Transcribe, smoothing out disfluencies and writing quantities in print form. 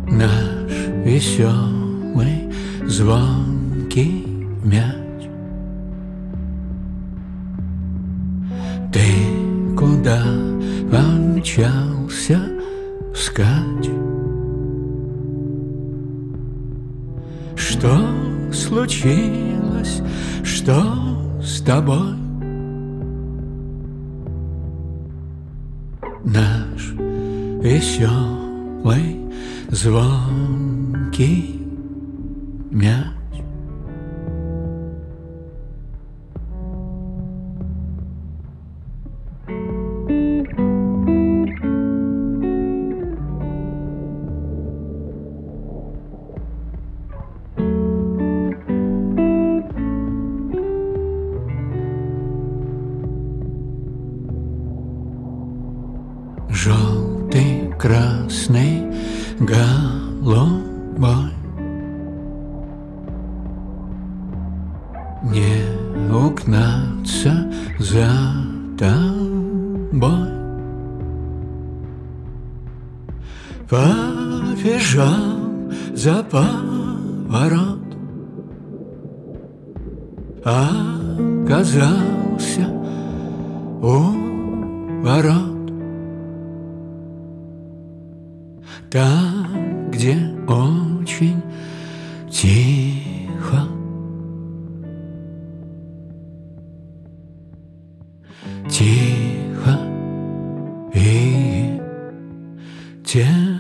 Наш веселый звонкий мяч. Ты куда помчался вскачь? Что случилось? Что с тобой? Наш веселый звонкий мяч. Желтый, красный, голубой. Не угнаться за тобой. Побежал за поворот, оказался у ворот. Там, где очень тихо, тихо и темно.